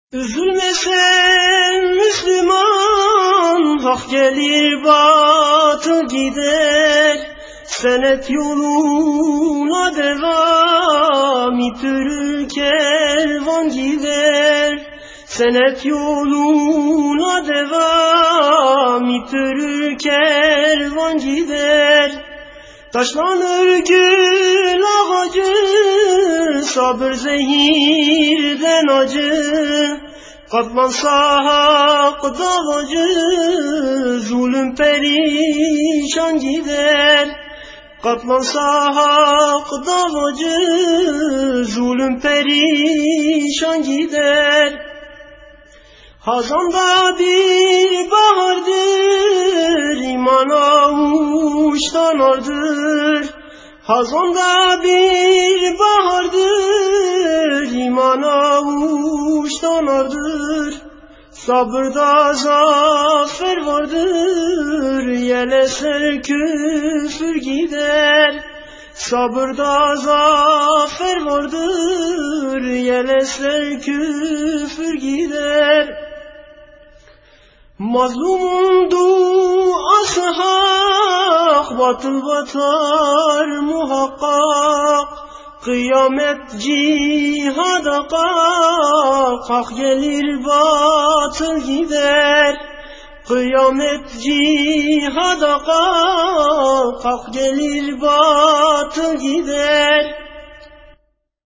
Üzülme sen Müslüman, hak gelir batıl gider. Senet yoluna devam itirir kervan gider. Senet yoluna devam itirir kervan gider. Taşlanır gül ağacı, sabır zehirden acı. Katlansa hak davacı, zulüm perişan gider. Katlansa hak davacı, zulüm perişan gider. Hazanda bir bahardır, iman avuçtan ardır. Hazanda bir bahardır, iman avuçtan ardır. Sabırda zafer vardır, yel eser küfür gider. Sabırda zafer vardır, yel eser küfür gider. Mazlumun duası hak, batıl batar muhakkak. Kıyamet cihada kalk, hak gelir batıl gider. Kıyamet cihada kalk, hak gelir batıl gider.